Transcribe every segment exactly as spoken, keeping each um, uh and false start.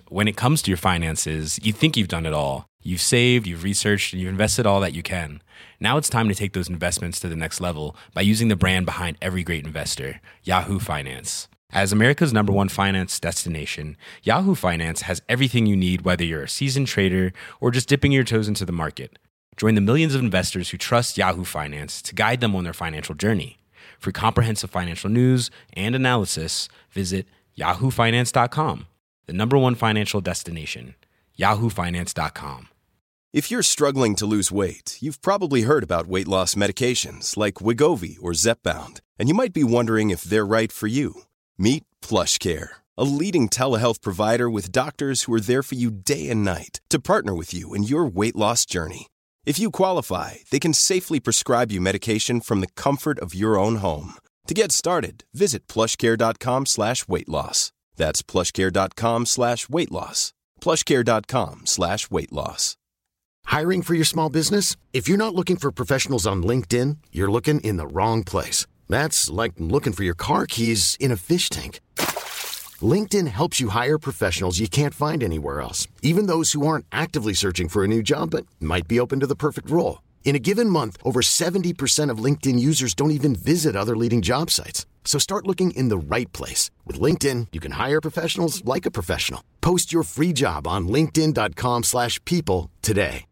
when it comes to your finances, you think you've done it all. You've saved, you've researched, and you've invested all that you can. Now it's time to take those investments to the next level by using the brand behind every great investor, Yahoo Finance. As America's number one finance destination, Yahoo Finance has everything you need, whether you're a seasoned trader or just dipping your toes into the market. Join the millions of investors who trust Yahoo Finance to guide them on their financial journey. For comprehensive financial news and analysis, visit yahoo finance dot com, the number one financial destination, yahoo finance dot com. If you're struggling to lose weight, you've probably heard about weight loss medications like Wegovy or Zepbound, and you might be wondering if they're right for you. Meet PlushCare, a leading telehealth provider with doctors who are there for you day and night to partner with you in your weight loss journey. If you qualify, they can safely prescribe you medication from the comfort of your own home. To get started, visit plushcare.com slash weight loss. That's plushcare.com slash weight loss. plushcare.com slash weight loss. Hiring for your small business? If you're not looking for professionals on LinkedIn, you're looking in the wrong place. That's like looking for your car keys in a fish tank. LinkedIn helps you hire professionals you can't find anywhere else, even those who aren't actively searching for a new job but might be open to the perfect role. In a given month, over seventy percent of LinkedIn users don't even visit other leading job sites. So start looking in the right place. With LinkedIn, you can hire professionals like a professional. Post your free job on linkedin.com slash people today.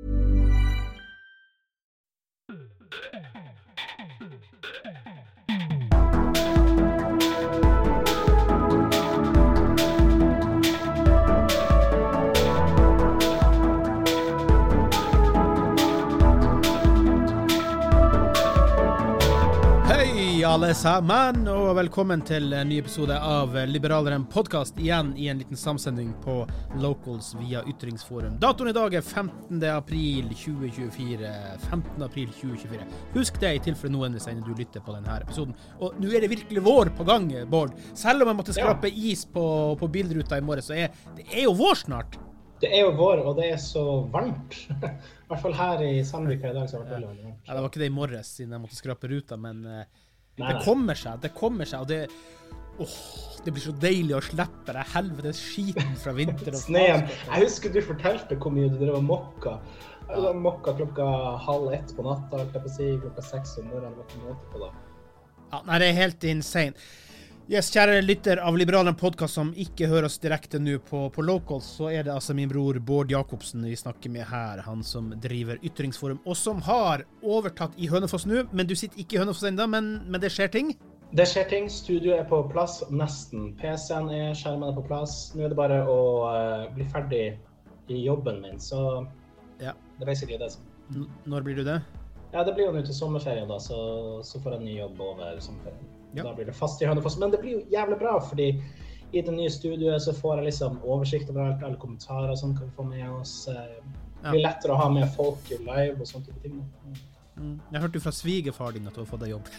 Alle sammen, og velkommen til en ny episode av Liberaleren podcast, igjen i en liten samsending på Locals via Ytringsforum. Datoen i dag er femtende april tjue tjuefire. femtende april tjue tjuefire. Husk det i tilfelle noen vil sende du lytter på denne episoden. Og nå er det virkelig vår på gang, Bård. Selv om jeg måtte skrape is på, på bilderuta i morgen, så er det er jo vår snart. Det er jo vår, og det er så varmt. I hvert fall her i Sandvika i dag så har det vært veldig, veldig varmt. Ja, det var ikke det i morges siden jeg måtte skrape ruta, men... Nei, det kommer seg, det kommer seg, og det, åh, det blir så deilig å slippe det helvetes skiten fra vinter. Og sneen. Jeg husker du fortalte hvor mye du drev og mokka. Du ja. mokka klokka halv ett på natta, jeg på å si, klokka seks om morgenen, var ikke måte på da. Ja, nei, det er helt insane. Yes, kjære lytter av Liberalen podcast som ikke hører oss direkte nå på, på Locals, så er det altså min bror Bård Jakobsen vi snakker med her, han som driver Ytringsforum, og som har overtatt i Hønefoss nå, men du sitter ikke i Hønefoss enda, men, men det skjer ting? Det skjer ting, studio er på plass, nesten. P C-en er, skjermen er på plass, nå er det bare å uh, bli ferdig i jobben min, så ja. Det er basically det. N- når blir du det? Ja, det blir jo nå til sommerferien da, så, så får jeg en ny jobb over sommerferien. Ja. Da blir det fast i Hønefoss, men det blir jo jævlig bra, fordi i det nye studioet så får jeg liksom oversikt over alt, alle kommentarer og sånt kan vi få med oss. Det blir lettere å ha med folk i live og sånt type ting. Mm. Jeg hørte jo fra svigerfar din at du har fått deg jobb.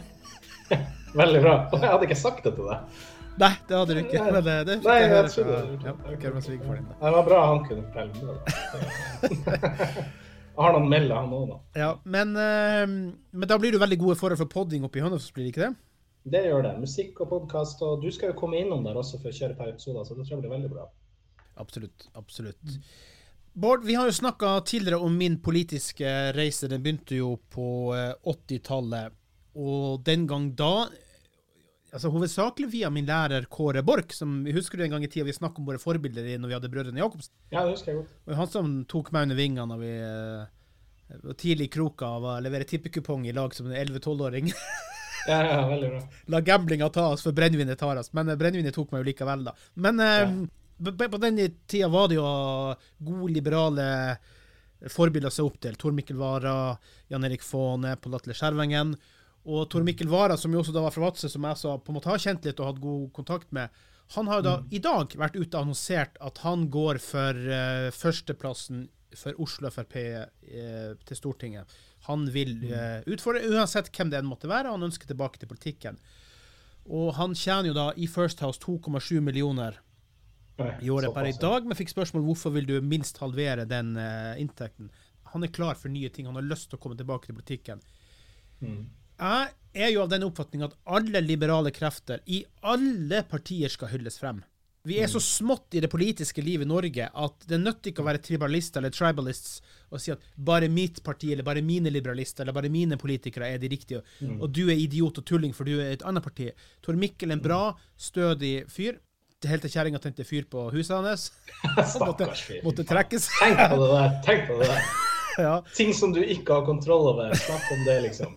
Veldig bra. Jeg hadde ikke sagt det til deg. Nei, det hadde du ikke. Men det, det fikk Nei, jeg høre jeg trodde fra, det. ja, fikk jeg fra svigerfar din da. Det var bra han kunne fortelle meg det. Jeg har noen melder han også da. Ja, men, men da blir du veldig gode forhold for podding oppe i Hønefoss, blir det ikke det? Det gjør det. Musikk og podcast, og du skal jo komme innom der også for å kjøre et par episoder, så det tror jeg blir veldig bra. Absolutt, absolutt. Bård, vi har jo snakket tidligere om min politiske reise. Den begynte jo på åttitallet, og den gang da, altså hovedsakelig via min lærer Kåre Borch, som vi husker den gang i tiden vi snakket om våre forbilder når vi hadde brødrene Jakobsen. Ja, det husker jeg godt. Og han som tok meg under vingene når vi var tidlig i kroka av å levere tippekupong i lag som en elleve-tolv-åring. Ja, ja, veldig bra. La gamblinga ta oss, for brennvinet tar oss. Men brennvinet tok meg jo likevel da. Men ja. eh, på den tida var det jo gode liberale forbilder å se opp til. Tor Mikkel Wara, Jan Erik Fåne, Pål Atle Skjervengen. Og Tor Mikkel Wara, som jo også da var fra Vadsø, som jeg så på en måte har kjent litt og hatt god kontakt med, han har jo da mm. i dag vært ute og annonsert at han går for uh, førsteplassen for Oslo F R P uh, til Stortinget. Han vil uh, utfordre, uansett hvem det enn måtte være, han ønsker tilbake til politikken. Og han tjener jo da i First House to komma sju millioner i året per i dag, men fikk spørsmål hvorfor vil du minst halvere den uh, inntekten. Han er klar for nye ting, han har lyst til å komme tilbake til politikken. Mm. Jeg er jo av den oppfatningen at alle liberale krefter i alle partier skal hylles frem. Vi er så smått i det politiske livet i Norge at det nøtter ikke å være tribalist eller tribalists og si at bare mitt parti eller bare mine liberalister eller bare mine politikere er de riktige, mm. og du er idiot og tulling for du er et annet parti. Tor Mikkel er en bra, stødig fyr. Det helt til kjæringen tente fyr på huset hans. måtte, måtte trekkes. Tenk på det der, tenk på det der. ja. Ting som du ikke har kontroll over. Snakk om det, liksom.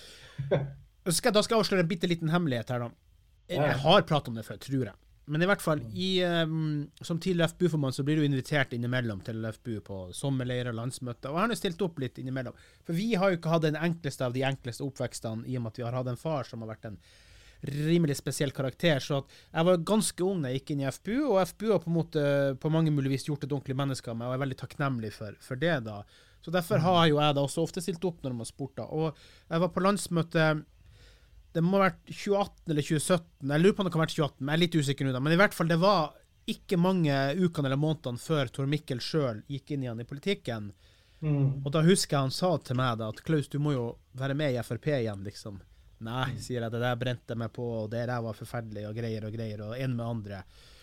skal, da skal jeg avsløre en bitte liten hemmelighet her da. Jeg, jeg har pratet om det før, tror jeg. Men i hvert fall, i, um, som tidligere F B U-formann så blir du invitert innimellom til F B U på sommerleirer og landsmøter, og jeg har jo stilt opp litt innimellom. For vi har jo ikke hatt den enkleste av de enkleste oppvekstene i og med at vi har hatt en far som har vært en rimelig spesiell karakter, så at jeg var ganske ung da jeg gikk inn i F B U, og F B U har på en måte på mange mulig vis gjort et ordentlig menneske av meg, og jeg er veldig takknemlig for, for det da. Så derfor har jo jeg da også ofte stilt opp når man spurte, og jeg var på landsmøte. Det må ha vært tjueatten eller tjuesøtten, jeg lurer på om det kan ha vært tjueatten, men jeg er litt usikker nå da, men i hvert fall det var ikke mange ukene eller månedene før Tor Mikkel selv gikk inn igjen i politikken, mm. og da husker jeg han sa til meg da, at Klaus, du må jo være med i F R P igjen, liksom. Nei, sier jeg, det der brente meg på, og det der var forferdelig, og greier og greier, og en med andre.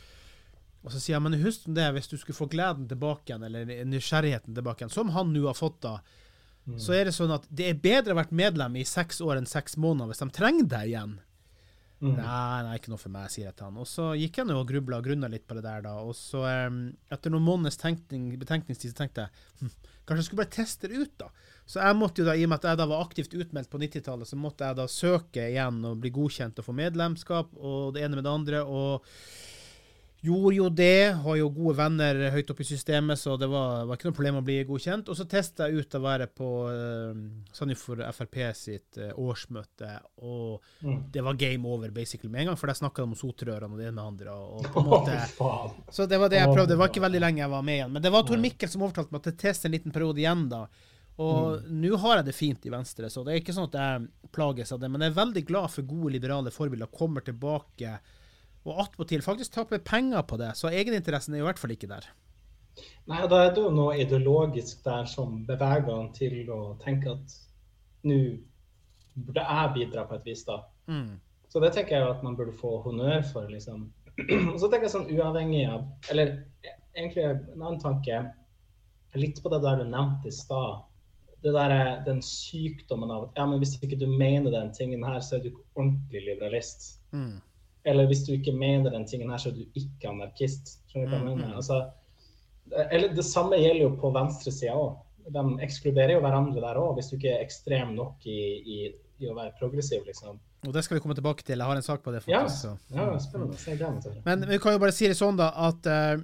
Og så sier jeg, men husk om det, hvis du skulle få gleden tilbake igjen, eller nysgjerrigheten tilbake igjen, som han nå har fått da, så er det sånn at det er bedre å være medlem i seks år enn seks måneder hvis de trenger deg igjen. Mm. Nei, nei, ikke noe for meg, sier jeg til han. Og så gikk jeg nå og grublet og grunnet litt på det der da, og så um, etter noen måneders tenkning, betenkningstid så tenkte jeg, hm, kanskje jeg skulle bare teste det ut da. Så jeg måtte jo da, i og med at jeg da var aktivt utmeldt på nittitallet, så måtte jeg da søke igjen og bli godkjent og få medlemskap, og det ene med det andre, og gjorde jo det, har jo gode venner høyt oppe i systemet, så det var, var ikke noe problem å bli godkjent. Og så testet jeg ut å være på uh, Sandefjord F R P sitt uh, årsmøte, og mm. det var game over basically med en gang, for der snakket de om sotrørene og det med andre. Og, og på en måte, oh, så det var det jeg prøvde. Det var ikke veldig lenge jeg var med igjen. Men det var Tor Mikkel som overtalte meg at jeg testet en liten periode igjen da. Og mm. nå har jeg det fint i Venstre, så det er ikke sånn at jeg plages av det, men jeg er veldig glad for gode liberale forbilder kommer tilbake og attpåtil faktisk taper penger på det, så egeninteressen er i hvert fall ikke der. Nei, da er det jo noe ideologisk der som beveger han til å tenke at nå burde jeg bidra på et vis da. Mm. Så det tenker jeg jo at man burde få honnør for, liksom. Og så tenker jeg sånn uavhengig av, eller egentlig en annen tanke, litt på det der du nevnte i stad, det der er den sykdommen av at ja, men hvis ikke du mener den tingen her, så er du ikke ordentlig liberalist. Mm. Eller hvis du ikke mener den tingen her, så er du ikke anarkist. Skjønner du hva jeg mener? Altså, eller det samme gjelder jo på venstresiden også. De ekskluderer jo hverandre der også, hvis du ikke er ekstrem nok i, i, i å være progressiv, liksom. Og det skal vi komme tilbake til. Jeg har en sak på det, faktisk. Ja, ja, spennende. Jeg gleder meg til det. Men vi kan jo bare si det sånn da, at uh,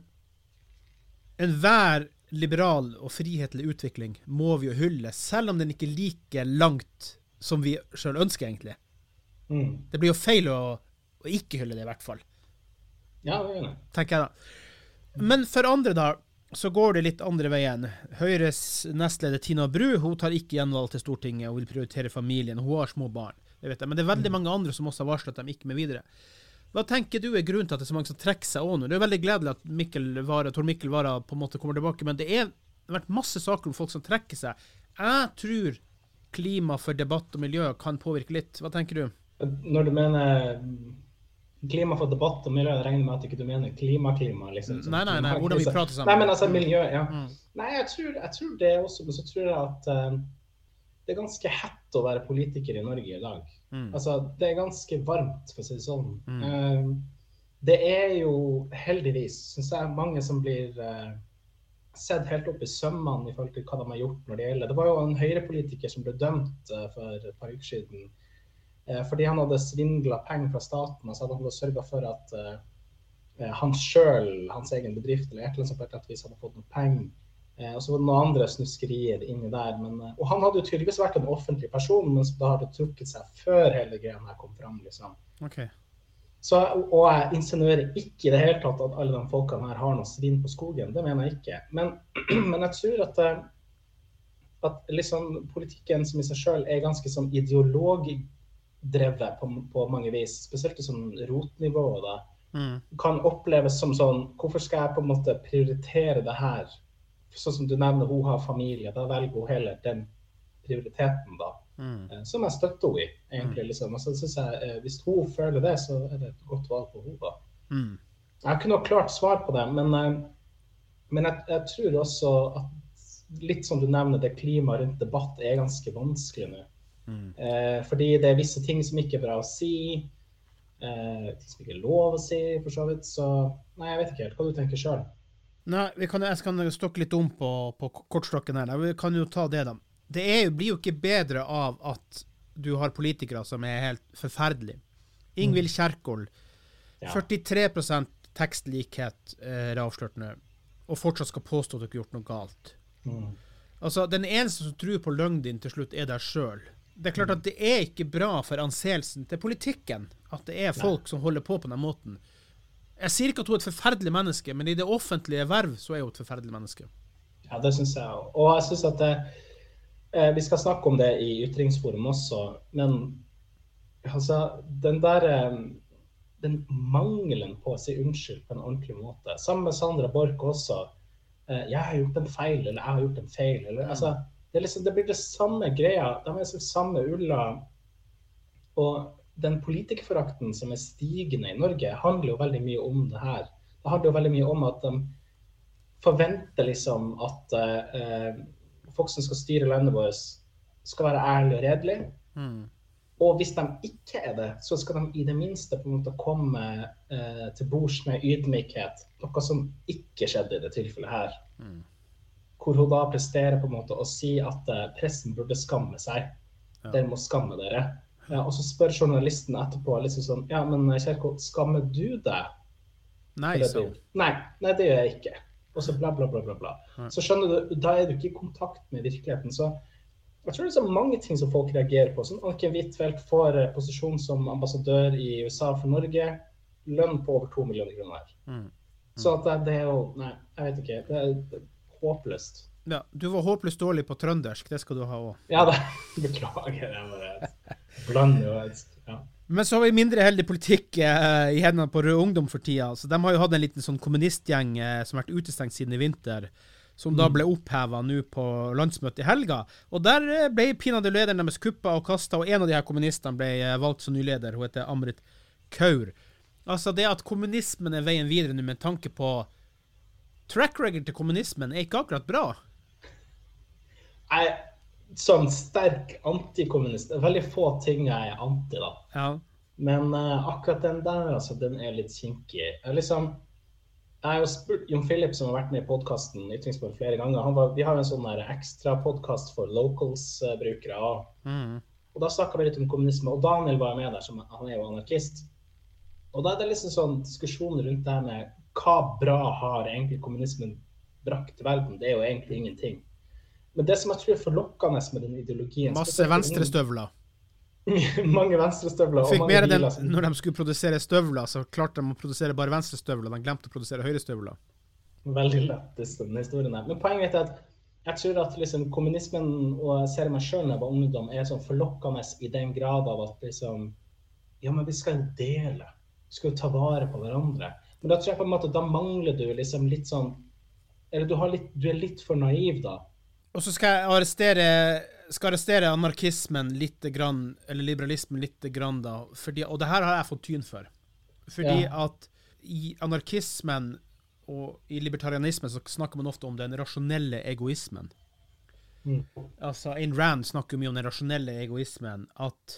enhver liberal og frihetlig utvikling må vi jo hylle, selv om den ikke er like langt som vi selv ønsker, egentlig. Mm. Det blir jo feil å og ikke hylle det i hvert fall. Ja, det gjør det. Tenker jeg da. Men for andre da, så går det litt andre veien. Høyres nestleder Tina Bru, hun tar ikke gjenvalg til Stortinget og vil prioritere familien. Hun har små barn, det vet jeg. Men det er veldig mange andre som også har varslet at de ikke med videre. Hva tenker du er grunnen til at det er så mange som trekker seg også nå? Det er veldig gledelig at Mikkel Wara, Tor Mikkel Wara på en måte kommer tilbake, men det er det har vært masse saker om folk som trekker seg. Jeg tror klima for debatt og miljø kan påvirke litt. Hva tenker du? Når du mener klima for debatt og miljø, jeg regner med at ikke du mener klima-klima, liksom. Nei, nei, nei, hvordan vi prater sammen. Nei, men altså miljø, ja. Mm. Nei, jeg tror, jeg tror det også, men så tror jeg at uh, det er ganske hett å være politiker i Norge i dag. Mm. Altså, det er ganske varmt, for å si det sånn. Mm. Uh, det er jo heldigvis, synes jeg, mange som blir uh, sett helt opp i sømmene i forhold til hva de har gjort når det gjelder. Det var jo en høyrepolitiker som ble dømt uh, for et par uker siden, fordi han hadde svindlet penger fra staten, og så hadde han sørget for at uh, han selv, hans egen bedrift, eller et eller annet som på et eller annet vis hadde fått noe penger. Uh, og så var det noen andre snuskerier inni der. Men, uh, og han hadde jo tydeligvis vært en offentlig person, men da hadde det trukket seg før hele greien her kom frem, liksom. Okay. Så, og jeg insinuerer ikke i det hele tatt at alle de folkene her har noe svinn på skogen, det mener jeg ikke. Men, men jeg tror at, at liksom, politikken som i seg selv er ganske sånn ideologi drevet på, på mange vis, spesielt i sånn rotnivå da, mm. kan oppleves som sånn, hvorfor skal jeg på en måte prioritere det her? Sånn som du nevner, hun har familie, da velger hun heller den prioriteten da, mm. som jeg støtter henne i, egentlig, liksom. Og så synes jeg, hvis hun føler det, så er det et godt valg på henne da. Mm. Jeg har ikke noe klart svar på det, men, men jeg, jeg tror også at litt som du nevner, det klimaet rundt debatt er ganske vanskelig nå. Mm. Eh, fordi det er visse ting som ikke er bra å si, eh, ting som ikke er lov å si, for så vidt. Så nei, jeg vet ikke helt hva du tenker selv. Nei, vi kan, jeg skal stokke litt om på, på kortstokken her. Vi kan jo ta det da. Det er, blir jo ikke bedre av at du har politikere som er helt forferdelige. Ingvild Kjerkol, ja. førtitre prosent tekstlikhet eh, er avslørt nå, og fortsatt skal påstå at du ikke har gjort noe galt. Mm. Altså, den eneste som tror på løgn din til slutt er deg selv. Det er klart at det er ikke bra for anseelsen til politikken at det er folk Nei. Som holder på på den måten. Jeg sier ikke at hun er et forferdelig menneske, men i det offentlige verv så er hun et forferdelig menneske. Ja, det synes jeg også. Og jeg synes at det, eh, vi skal snakke om det i ytringsforum også, men altså, den der eh, den mangelen på å si unnskyld på en ordentlig måte. Sammen med Sandra Borch også. Eh, jeg har gjort en feil, eller jeg har gjort en feil. Eller, mm. altså, det, er liksom, det blir det samme greia. Det er liksom samme ulla. Og den politikerforakten som er stigende i Norge handler jo veldig mye om det her. Det handler jo veldig mye om at de forventer liksom at eh, folk som skal styre landet vårt skal være ærlige og redelige. Mm. Og hvis de ikke er det, så skal de i det minste på en måte komme eh, til bords med ydmykhet. Noe som ikke skjedde i det tilfellet her. Mm. Hvor hun da presterer på en måte å si at eh, pressen burde skamme seg. Ja. Dere må skamme dere. Ja, og så spør journalisten etterpå liksom sånn, ja, men Kjerkol, skammer du deg? Nei, så. Nei, nei, det gjør jeg ikke. Og så bla, bla, bla, bla, bla. Ja. Så skjønner du, da er du ikke i kontakt med virkeligheten. Så jeg tror det er så mange ting som folk reagerer på. Sånn, Anniken Huitfeldt får posisjon som ambassadør i U S A for Norge, lønn på over to millioner kroner. Mm. Mm. Så at det, det er jo, nei, jeg vet ikke, det er, det er håpløst. Ja, du var håpløst dårlig på trøndersk, det skal du ha også. Ja, det beklager jeg bare. Bland jo, ja. Men så har vi mindre heldig politikk eh, i hendene på Rød Ungdom for tida. Så de har jo hatt en liten sånn kommunistgjeng eh, som har vært utestengt siden i vinter, som mm. da ble opphevet nå på landsmøtet i helga. Og der eh, ble pinadø lederen deres kuppa og kastet, og en av de her kommunistene ble eh, valgt som ny leder. Hun heter Amrit Kaur. Altså det at kommunismen er veien videre nå med tanke på track record til kommunismen er ikke akkurat bra. Nei, som sterk antikommunist, det er veldig få ting jeg er anti da. Ja. Men uh, akkurat den der, altså, den er litt kinkig. Jeg, liksom, jeg har jo spurt Jon Philip som har vært med i podcasten Ytringsforum flere ganger. Han var, vi har en sånn der ekstra podcast for locals-brukere. Uh, mm. Og da snakket vi litt om kommunisme, og Daniel var med der, som han er jo anarkist. Og da er det liksom sånn diskusjoner rundt det her med hva bra har egentlig kommunismen brakt til verden. Det er jo egentlig ingenting. Men det som jeg tror er forlokkende med den ideologien... Masse venstrestøvler. Mange venstrestøvler. Fikk og mer mange den, som... når de skulle produsere støvler, så klarte de å produsere bare venstrestøvler. De glemte å produsere høyrestøvler. Veldig lett, den historien her. Men poenget er at jeg tror at liksom, kommunismen, og jeg ser meg selv når jeg var ungdom, er sånn forlokkende i den grad av at liksom, ja, men vi skal jo dele. Vi skal jo ta vare på hverandre. Men da tror jeg på en måte, da mangler du liksom litt sånn, eller du, har litt, du er litt for naiv da. Og så skal jeg arrestere, skal arrestere anarkismen litt grann, eller liberalismen litt grann da, fordi, og det her har jeg fått tyn for. Fordi ja. At i anarkismen og i libertarianismen så snakker man ofte om den rasjonelle egoismen. Mm. Altså, Ayn Rand snakker mye om den rasjonelle egoismen, at,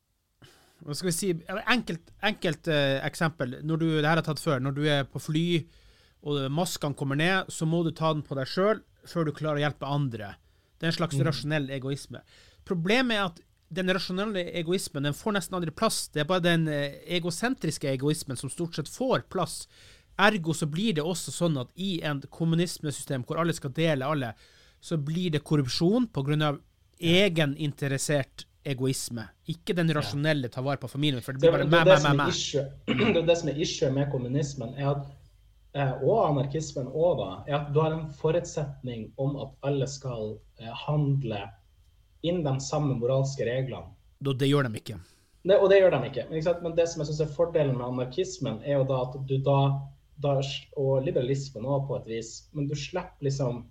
hva skal vi si, enkelt, enkelt uh, eksempel, når du, det her har tatt før, når du er på fly, og maskene kommer ned, så må du ta den på deg selv, før du klarer å hjelpe andre. Det er en slags mm. rasjonell egoisme. Problemet er at den rasjonelle egoismen, den får nesten aldri plass. Det er bare den egosentriske egoismen som stort sett får plass. Ergo så blir det også sånn at i en kommunismesystem hvor alle skal dele alle, så blir det korrupsjon på grunn av egeninteressert egoisme. Ikke den rasjonelle ta vare på familien, for det blir bare det, det, det, det, det, det, det som er issue med kommunismen er at Eh, og anarkismen også da, er at du har en forutsetning om at alle skal eh, handle inn de samme moralske reglene. Da, det gjør de ikke. Det, og det gjør de ikke. Men, ikke sant? Men det som jeg synes er fordelen med anarkismen er jo da at du da, da og liberalismen også på et vis, men du slipper liksom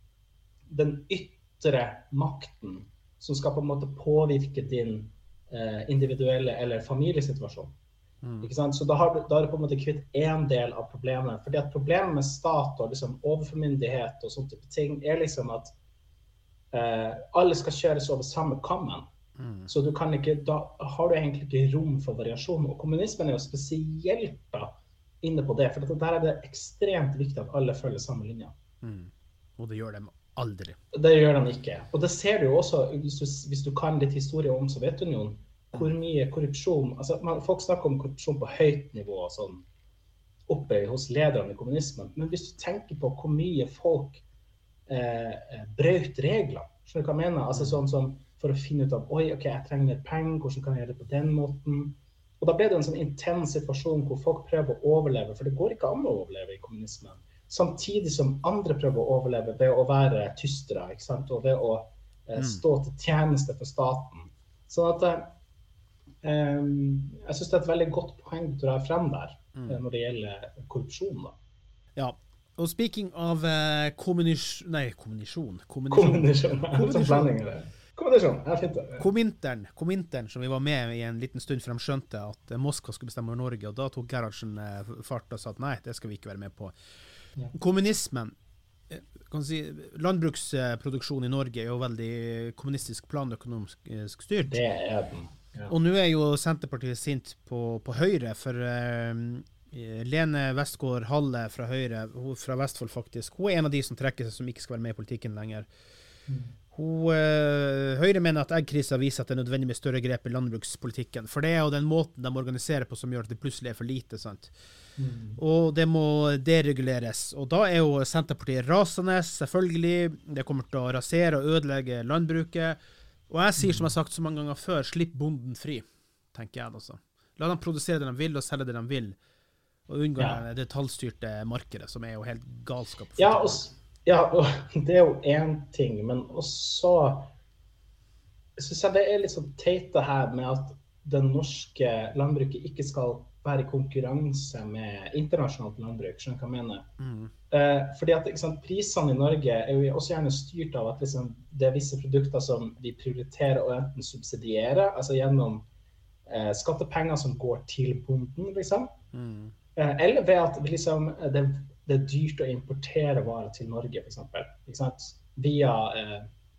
den ytre makten som skal på en måte påvirke din eh, individuelle eller familiesituasjon. Mm. Ikke sant? Så da har, du, da har du på en måte kvitt en del av problemet. Fordi at problemet med stat og liksom overformyndighet og sånne type ting er liksom at eh, alle skal kjøres over samme kammen. Mm. Så du kan ikke, da har du egentlig ikke rom for variasjon. Og kommunismen er jo spesielt da inne på det, for der er det ekstremt viktig at alle følger samme linje. Mm. Og det gjør dem aldri. Det gjør de ikke. Og det ser du jo også, hvis du, hvis du kan litt historie om Sovjetunionen, hvor mye korrupsjon, altså man, folk snakker om korrupsjon på høyt nivå, sånn, oppe hos lederne i kommunismen, men hvis du tenker på hvor mye folk eh, brøt regler, skjønner du hva jeg mener? Altså sånn som for å finne ut av, oi, ok, jeg trenger mer penger, hvordan kan jeg gjøre det på den måten? Og da ble det en sånn intens situasjon hvor folk prøver å overleve, for det går ikke an å overleve i kommunismen, samtidig som andre prøver å overleve ved å være tystere, ikke sant? Og ved å eh, stå til tjeneste for staten. Sånn at Um, jeg synes det er et veldig godt poeng du drar frem der, mm. når det gjelder korrupsjon. Da. Ja, og speaking av uh, kommunisjon, nei, kommunisjon, kommunisjon, kommunisjon, kommunisjon, ja, fint det. Komintern, Komintern, som vi var med i en liten stund, for de skjønte at Moskva skulle bestemme over Norge, og da tok Gerhardsen uh, fart og sa at nei, det skal vi ikke være med på. Ja. Kommunismen, kan si, landbruksproduksjon i Norge er jo veldig kommunistisk planøkonomisk styrt. Det er den. Ja. Og nå er jo Senterpartiet sint på, på Høyre, for uh, Lene Westgård Halle fra Høyre, hun fra Vestfold faktisk, hun er en av de som trekker seg som ikke skal være med i politikken lenger. Mm. Hun, uh, Høyre mener at eggkrisa viser at det er nødvendig med større grep i landbrukspolitikken, for det er jo den måten de organiserer på som gjør at det plutselig er for lite, sant? Mm. Og det må dereguleres, og da er jo Senterpartiet rasende, selvfølgelig, det kommer til å rasere og ødelegge landbruket. Og jeg sier, som jeg har sagt så mange ganger før, slipp bonden fri, tenker jeg altså. La dem produsere det de vil og selge det de vil, og unngå ja. det detaljstyrte markedet, som er jo helt galskap. Ja, og, ja, og det er jo en ting, men også synes jeg det er litt sånn teit det her med at det norske landbruket ikke skal være i konkurranse med internasjonalt landbruk, skjønner hva jeg mener. Mm. Eh, fordi at ikke sant, prisene i Norge er jo også gjerne styrt av at liksom, det er visse produkter som vi prioriterer å enten subsidiere, altså gjennom eh, skattepenger som går til bonden, liksom. Mm. Eh, eller ved at liksom, det, det er dyrt å importere varer til Norge, for eksempel. Ikke sant? Via eh,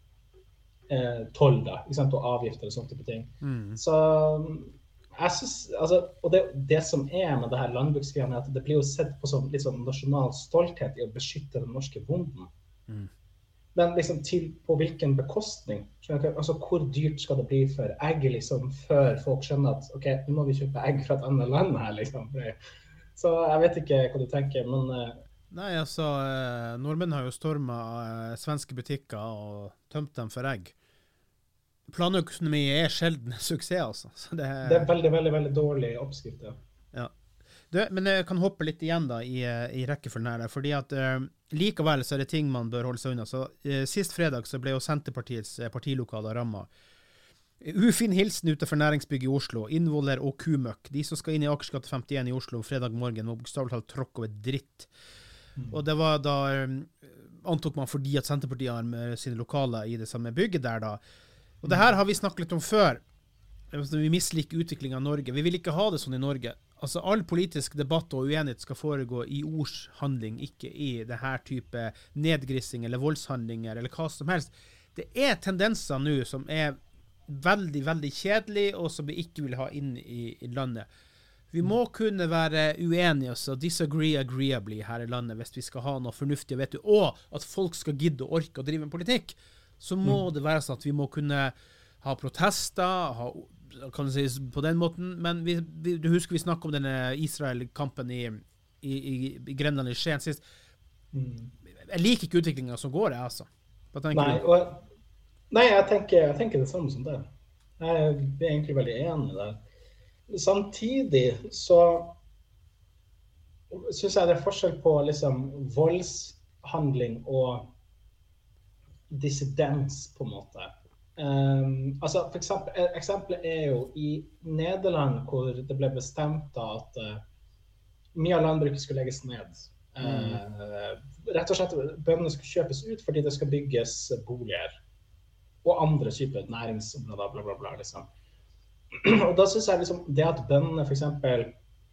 eh, toll, da, ikke sant? Og avgifter og sånne type ting. Mm. Så jeg synes, altså, og det, det som er med det her landbruksgreiene er at det blir jo sett på som litt sånn nasjonal stolthet i å beskytte den norske bonden. Mm. Men liksom til på hvilken bekostning? Altså hvor dyrt skal det bli for egg liksom før folk skjønner at ok, nå må vi kjøpe egg fra et annet land her liksom. Så jeg vet ikke hva du tenker, men... Nei, altså, nordmenn har jo stormet svenske butikker og tømt dem for egg. Planøkonomi er sjelden suksess, altså. Så det, er... det er veldig, veldig, veldig dårlig oppskrift, ja. Ja. Du, men jeg kan hoppe litt igjen da i, i rekkefølgen her, fordi at uh, likevel så er det ting man bør holde seg unna. Så uh, sist fredag så ble jo Senterpartiets uh, partilokaler rammet. Ufin hilsen utenfor næringsbygget i Oslo, innvoller og kumøkk. De som skal inn i Akersgate femtien i Oslo fredag morgen må bokstavelig talt tråkke over dritt. Mm. Og det var da, um, antok man fordi at Senterpartiet har med sine lokaler i det samme bygget der da. Og det her har vi snakket litt om før. Vi misliker utviklingen av Norge. Vi vil ikke ha det sånn i Norge. Altså, all politisk debatt og uenighet skal foregå i ordshandling, ikke i det her type nedgrissing eller voldshandlinger eller hva som helst. Det er tendenser nå som er veldig, veldig kjedelig, og som vi ikke vil ha inn i, i landet. Vi må kunne være uenige, altså disagree agreeably her i landet, hvis vi skal ha noe fornuftig, vet du, og at folk skal gidde og orke å drive en politikk. Så må mm. det være sånn at vi må kunne ha protester, ha, kan du si på den måten, men vi, vi, du husker vi snakket om denne Israel-kampen i, i, i, i Grenland i Skien sist. Mm. Jeg liker ikke utviklingen som går, jeg, altså. Nei, og, nei jeg, tenker, jeg tenker det samme som det. Jeg er egentlig veldig enig der. Samtidig så synes jeg det er forskjell på liksom voldshandling og dissidens på en måte. Um, altså for eksempel, eksempelet er jo i Nederland hvor det ble bestemt at uh, mye av landbruket skulle legges ned. Mm. Uh, rett og slett bøndene skulle kjøpes ut fordi det skal bygges boliger og andre typer næringsområder, bla bla bla liksom. og da synes jeg liksom, det at bøndene for eksempel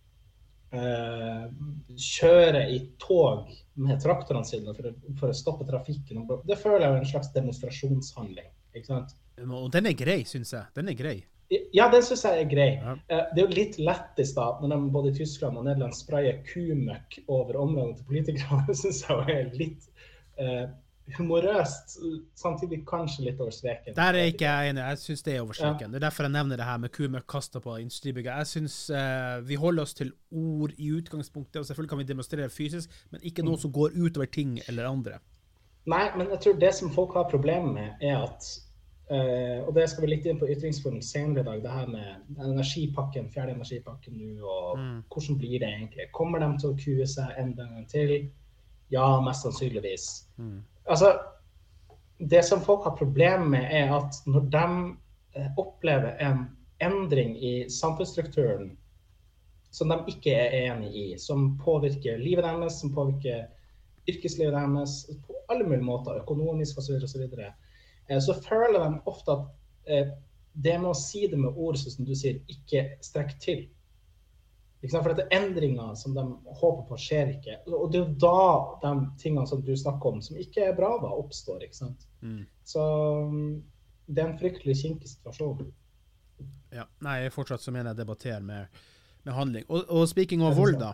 eh, kjører i tog med traktorene sine for å, for å stoppe trafikken, det føler jeg er en slags demonstrasjonshandling, ikke sant? Og den er grei, synes jeg. Den er grei. Ja, den synes jeg er grei. Ja. Det er jo litt lettest da, når de både i Tyskland og Nederland sprayer kumøkk over området til politikere, det synes jeg er litt eh, humorøst, samtidig kanskje litt over streken. Der er ikke jeg enig, jeg synes det er over streken. Ja. Det er derfor jeg nevner det her med kumøkk kastet på industribygget. Jeg synes eh, vi holder oss til ord i utgangspunktet, og selvfølgelig kan vi demonstrere fysisk, men ikke noe som går utover ting eller andre. Nei, men jeg tror det som folk har problemer med er at Uh, og det skal vi litt inn på ytringsforum senere i dag, det her med energipakken, fjerde energipakken nå, og mm. hvordan blir det egentlig? Kommer de til å kue seg en gang til? Ja, mest sannsynligvis. Mm. Altså, det som folk har problemer med er at når de uh, opplever en endring i samfunnsstrukturen som de ikke er enig i, som påvirker livet deres, som påvirker yrkeslivet deres, på alle mulige måter, økonomisk og så videre og så videre, så føler de ofte at eh, det med å si det med ord, som du sier, ikke strekker til. Ikke sant? For dette er endringer som de håper på skjer ikke. Og det er jo da de tingene som du snakker om, som ikke er bra da, oppstår, ikke sant? Mm. Så det er en fryktelig kinkig situasjon. Ja, nei, fortsatt så mener jeg debatterer med, med handling. Og, og speaking av vold da,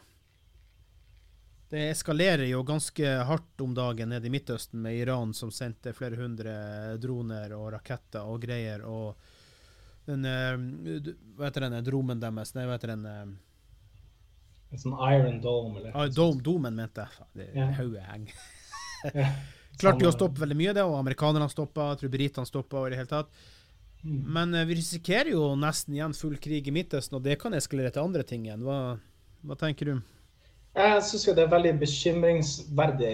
det eskalerer jo ganske hardt om dagen nede i Midtøsten med Iran som sendte flere hundre droner og raketter og greier, og den, hva heter den, dromen deres, nei, hva heter den? En sånn Iron Dome, eller? Ja, dome, domen mente jeg. Det er høye heng. Klarte jo å stoppe veldig mye det, og amerikanerne stoppet, jeg tror britene stoppet og i det hele tatt. Mm. Men vi risikerer jo nesten igjen full krig i Midtøsten, og det kan eskalere til andre ting igjen. Hva, hva tenker du? Jeg synes jo det er veldig bekymringsverdig,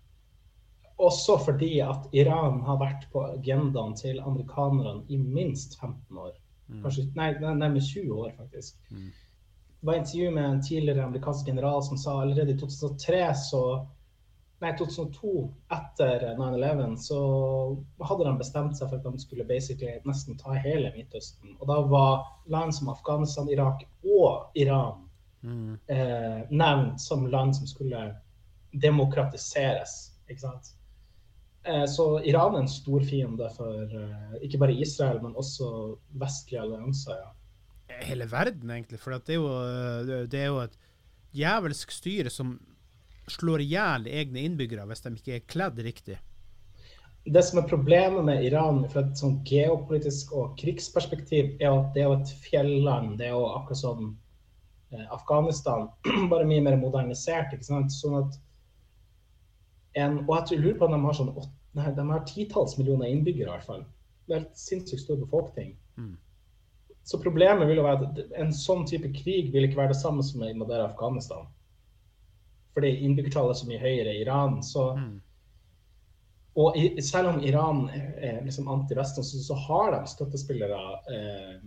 også fordi at Iran har vært på agendaen til amerikanerne i minst femten år. Mm. Kanskje, nei, nærmere tjue år faktisk. Mm. Det var intervju med en tidligere amerikansk general som sa allerede i to tusen og tre, så, nei, to tusen og to, etter nine eleven, så hadde de bestemt seg for at de skulle basically nesten ta hele Midtøsten. Og da var land som Afghanistan, Irak og Iran Mm. Eh, nevnt som land som skulle demokratiseres, ikke sant? Eh, så Iran er en stor fiende for eh, ikke bare Israel, men også vestlige allianser, ja. Hele verden egentlig, for det er, jo, det er jo et jævelsk styre som slår ihjel egne innbyggere hvis de ikke er kledd riktig. Det som er problemet med Iran fra et sånn geopolitisk og krigsperspektiv er at det er jo et fjelland, det er jo akkurat som Afghanistan, bare mye mer modernisert, ikke sant? Sånn at en, og jeg tror, lurer på om de har sånn nei, de har titalls millioner innbyggere i hvert fall. Det er et sinnssykt stor befolkning. Mm. Så problemet vil jo være at en sånn type krig vil ikke være det samme som å invadere Afghanistan. Fordi innbyggertallet er så mye høyere i Iran, så mm. og i, selv om Iran er liksom anti-Vesten, så, så har de støttespillere eh,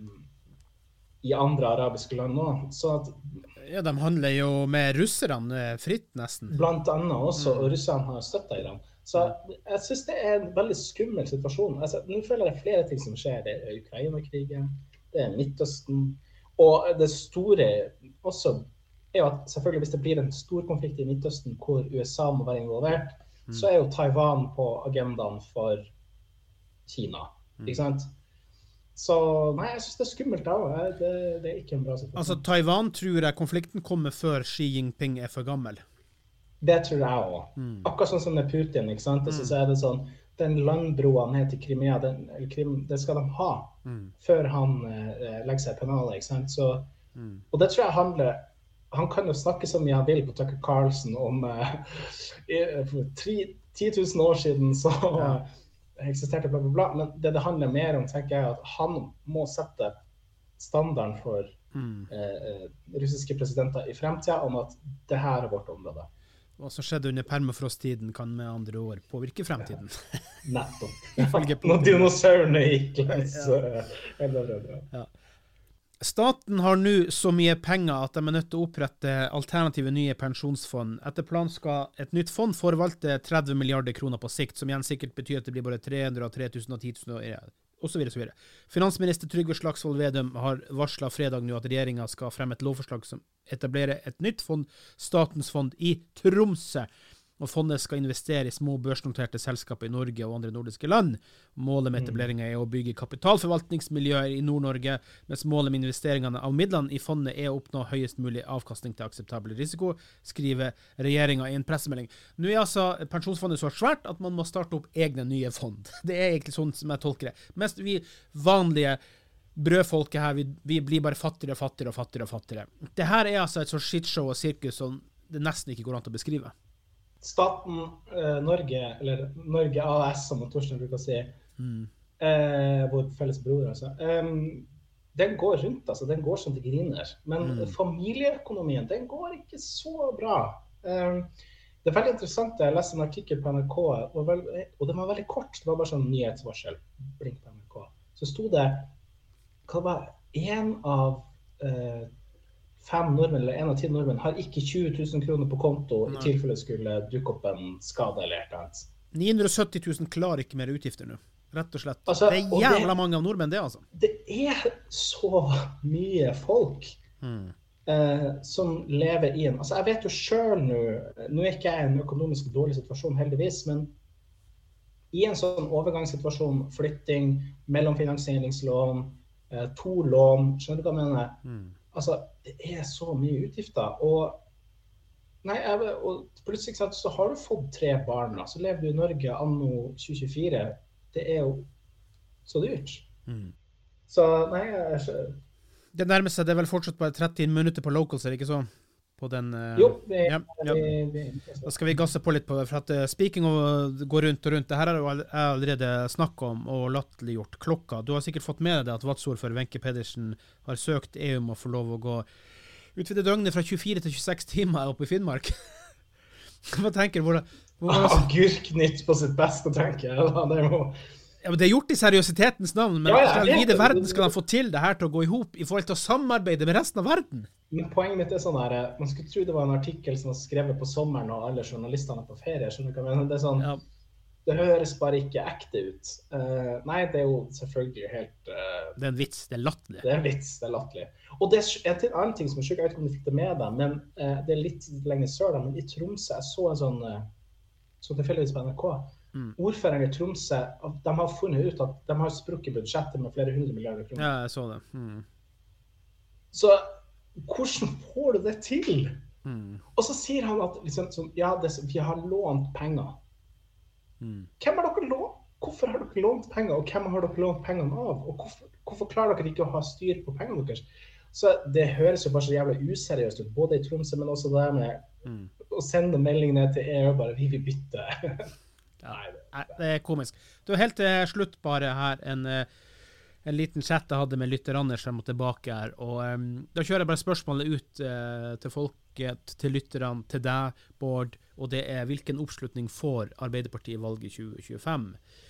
i andre arabiske land nå, så at ja, de handler jo med russerne fritt nesten. Blant annet også, mm. og russerne har støttet Iran. Så jeg synes det er en veldig skummel situasjon. Altså, nå føler jeg flere ting som skjer. Det er Ukraina-krigen, det er Midtøsten, og det store også er jo at selvfølgelig hvis det blir en stor konflikt i Midtøsten hvor U S A må være involvert, mm. så er jo Taiwan på agendaen for Kina, mm. ikke sant? Så nei, jeg synes det er skummelt da, det, det er ikke en bra situasjon. Altså Taiwan tror jeg konflikten kommer før Xi Jinping er for gammel. Det tror jeg også. Mm. Akkurat sånn som det er Putin, ikke sant? Og så, mm. så er det sånn, den landbroen ned til Crimea, den, Krim, det skal de ha mm. før han eh, legger seg i pennalet, ikke sant? Så, mm. og det tror jeg handler, han kan jo snakke så mye han vil på Tucker Carlson om eh, for ti tusen år siden, så ja. Eksisterte bla bla bla, men det det handler mer om, tenker jeg, at han må sette standarden for mm. eh, russiske presidenter i fremtiden om at det her er vårt område. Hva som skjedde under permafrosttiden kan med andre år påvirke fremtiden. Ja. Nettopp. Når dinosaurene gikk lens. Ja. Ja. Staten har nå så mye penger at de er nødt til å opprette alternative nye pensjonsfond. Etter planen skal et nytt fond forvalte tretti milliarder kroner på sikt, som igjen sikkert betyr at det blir både tre hundre og tre tusen og ti tusen og så videre, så videre. Finansminister Trygve Slagsvold Vedum har varslet fredag nå at regjeringen skal fremme et lovforslag som etablerer et nytt fond, Statens fond i Tromsø. Og fondet skal investere i små børsnoterte selskaper i Norge og andre nordiske land. Målet med etableringen er å bygge kapitalforvaltningsmiljøer i Nord-Norge, mens målet med investeringene av midlene i fondet er å oppnå høyest mulig avkastning til akseptabel risiko, skriver regjeringen i en pressemelding. Nå er altså pensjonsfondet så svært at man må starte opp egne nye fond. Det er egentlig sånn som jeg tolker det. Mest vi vanlige brødfolket her, vi, vi blir bare fattigere og fattigere og fattigere og fattigere. Det her er altså et sånt shitshow og sirkus som det nesten ikke går an til å beskrive. Staten eh, Norge, eller Norge A S, som Torsten bruker å si, mm. eh, vår felles bror, altså, um, den går rundt, altså, den går som det griner. Men mm. familieøkonomien, den går ikke så bra. Um, det er veldig interessant, jeg leste en artikkel på N R K, og, vel, og den var veldig kort, det var bare sånn nyhetsvarsel, blink på N R K. Så sto det, hva var en av eh, fem nordmenn, eller en av ti nordmenn, har ikke tjue tusen kroner på konto i tilfelle skulle dukke opp en skade eller et eller annet. ni hundre og sytti tusen klarer ikke mer utgifter nå, rett og slett. Altså, det er jævla det, mange av nordmenn, det altså. Det er så mye folk mm. eh, som lever i en... Altså, jeg vet jo selv nå, nå er ikke jeg i en økonomisk dårlig situasjon heldigvis, men i en sånn overgangssituasjon, flytting, mellomfinansieringslån, eh, to lån, skjønner du hva jeg mener? Mm. Altså, det er så mye utgifter, og, nei, jeg, og plutselig sagt, så har du fått tre barn, så lever du i Norge anno tjue tjuefire, det er jo så dyrt. Mm. Så, nei, jeg... Det nærmer seg, det er vel fortsatt bare tretti minutter på locals, er det ikke så? På den... Uh, jo, vi, ja, ja. Vi, vi, vi, Da skal vi gasse på litt på det, for at uh, speaking of gå rundt og rundt, det her har jeg allerede snakket om og latterliggjort klokka. Du har sikkert fått med deg at vatsordfører Wenche Pedersen har søkt E U om å få lov å gå utvide døgnet fra tjuefire til tjueseks timer oppe i Finnmark. Hva tenker du? Hvor, hvor, hvor... Agurknytt på sitt beste, tenker jeg. Det må... Ja, men det er gjort i seriøsitetens navn, men ja, ja, i hele verden skal de få til det her til å gå ihop i forhold til å samarbeide med resten av verden. Men poenget mitt er sånn her, man skulle tro det var en artikkel som var skrevet på sommeren og alle journalistene er på ferie, skjønner du hva jeg mener? Det er sånn, ja. Det høres bare ikke ekte ut. Uh, nei, det er jo selvfølgelig helt... Uh, det er en vits, det er latterlig. Det er en vits, det er latterlig. Og det er en annen ting som jeg ikke vet om du fikk det med deg, men uh, det er litt lenger sør da, men i Tromsø, jeg så en sånn, uh, så tilfeldigvis på N R K, mm. ordføreren i Tromsø, de har funnet ut at de har sprukket budsjettet med flere hundre milliarder kroner. Ja, jeg så det. Mm. Så hvordan får du det til? Mm. Og så sier han at liksom, så, ja, det, vi har lånt penger. Mm. Hvem har dere lånt? Hvorfor har dere lånt penger, og hvem har dere lånt pengene av? Og hvorfor, hvorfor klarer dere ikke å ha styr på pengene deres? Så det høres jo bare så jævlig useriøst ut, både i Tromsø, men også der med mm. å sende melding ned til E U, bare vi vil bytte. Ja, nei, det er komisk. Du har helt til slutt bare her en, en liten chat jeg hadde med lytter Anders frem og tilbake her, og um, da kjører jeg bare spørsmålet ut uh, til folket, til lytterne, til deg, Bård, og det er hvilken oppslutning får Arbeiderpartiet i valget tjue tjuefem?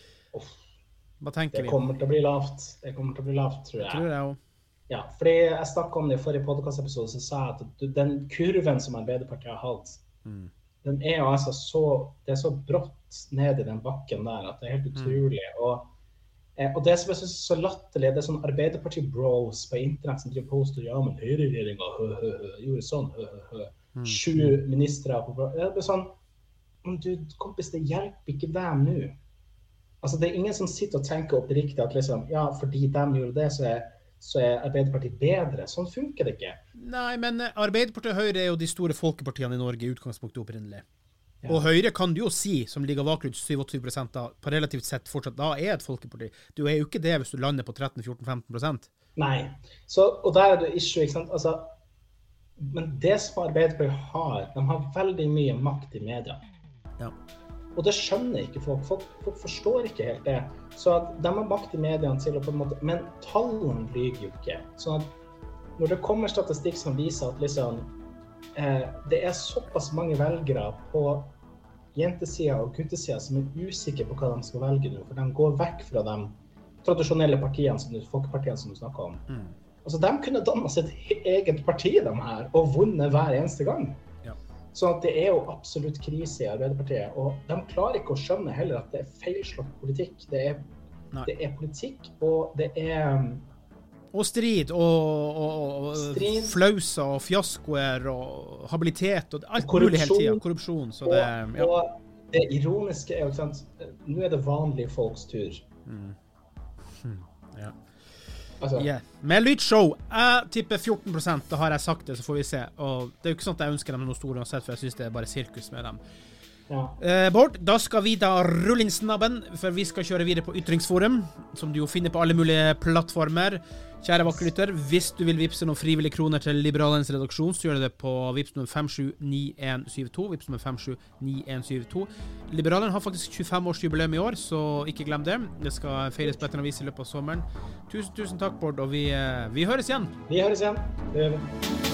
Hva tenker vi? Det kommer til å bli lavt. Det kommer til å bli lavt, tror jeg. Tror jeg også. Ja, fordi jeg snakket om det i forrige podcast-episode, så sa jeg at den kurven som Arbeiderpartiet har hatt, mm. den er jo altså så, det er så brått ned i den bakken der, at det er helt utrolig. Mm. Og, eh, og det som jeg synes er så latterlig, det er sånn Arbeiderparti-bros på internett som driver poster, ja, men høyreregjeringen hø, hø, hø, gjorde sånn, hø, hø, hø. Mm. Sju ministre på bros. Det er sånn, du, kompis, det hjelper ikke dem nå. Altså, det er ingen som sitter og tenker oppriktig at liksom, ja, fordi de gjorde det, så er så er Arbeiderpartiet bedre. Sånn funker det ikke. Nei, men Arbeiderpartiet og Høyre er jo de store folkepartiene i Norge i utgangspunktet opprinnelig. Ja. Og Høyre kan du jo si, som ligger vakrut syv til åtte prosent da, på relativt sett fortsatt, da er et folkeparti. Du er jo ikke det hvis du lander på tretten, fjorten, femten prosent. Nei, så, og der er det issue, ikke sant? Altså, men det som Arbeiderpartiet har, de har veldig mye makt i media. Ja. Og det skjønner ikke folk. folk. Folk forstår ikke helt det. Så at de har makt i mediene til å på en måte... Men tallene lyger jo ikke. Så at når det kommer statistikk som viser at liksom, eh, det er såpass mange velgere på jentesiden og guttesiden som er usikre på hva de skal velge nå, for de går vekk fra de tradisjonelle partiene, som du, folkepartiene som du snakker om. Mm. Altså, de kunne dannet sitt eget parti, de her, og vunnet hver eneste gang. Så at det er jo absolutt krise i Arbeiderpartiet, og de klarer ikke å skjønne heller at det er feilslått politikk. Det er Nei. Det er politikk, og det er um, Og strid, og, og, og strid. flauser, og fiaskoer, og habilitet, og alt Korrupsjon. mulig hele tiden. Korrupsjon. Så det, og, ja. og det ironiske er jo, ikke sant, nå er det vanlige folks tur. Mm. Hm. Ja. Altså, Yeah. Med lydshow, jeg tipper fjorten prosent, da har jeg sagt det, så får vi se. Og det er jo ikke sånn at jeg ønsker dem noe store uansett, for jeg synes det er bare sirkus med dem. ja. Eh, Bård, da skal vi da rulle inn snabben, for vi skal kjøre videre på Ytringsforum, som du jo finner på alle mulige plattformer. Kjære vakkerlytter, hvis du vil vipse noen frivillige kroner til Liberalens redaksjon, så gjør du det på vips nummer fem sju ni en syv to, vips nummer fem sju ni en syv to. Liberalen har faktisk tjuefem års jubileum i år, så ikke glem det. Det skal feires på et eller annet vis i løpet av sommeren. Tusen, tusen takk, Bård, og vi, vi høres igjen. Vi høres igjen. Det gjør vi.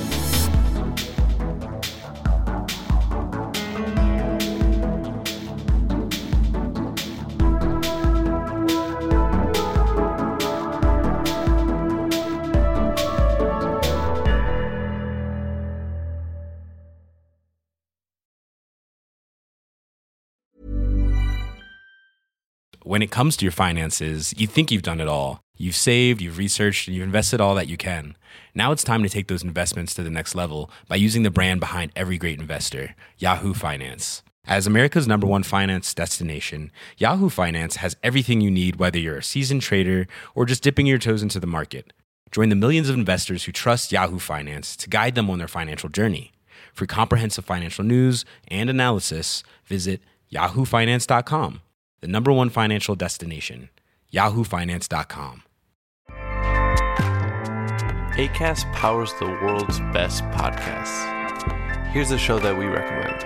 When it comes to your finances, you think you've done it all. You've saved, you've researched, and you've invested all that you can. Now it's time to take those investments to the next level by using the brand behind every great investor, Yahoo Finance. As America's number one finance destination, Yahoo Finance has everything you need, whether you're a seasoned trader or just dipping your toes into the market. Join the millions of investors who trust Yahoo Finance to guide them on their financial journey. For comprehensive financial news and analysis, visit yahoo finance dot com. The number one financial destination, yahoo finance dot com. Acast powers the world's best podcasts. Here's a show that we recommend.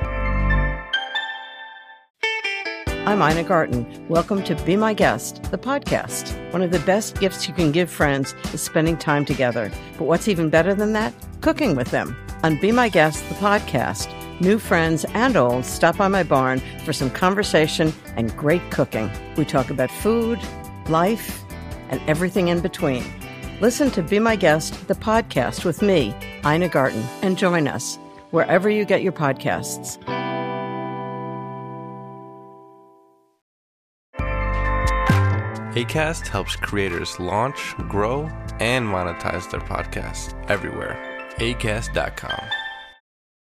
I'm Ina Garten. Welcome to Be My Guest, the podcast. One of the best gifts you can give friends is spending time together. But what's even better than that? Cooking with them. On Be My Guest, the podcast, new friends and old stop by my barn for some conversation and great cooking. We talk about food, life, and everything in between. Listen to Be My Guest, the podcast with me, Ina Garten, and join us wherever you get your podcasts. Acast helps creators launch, grow, and monetize their podcasts everywhere. acast dot com.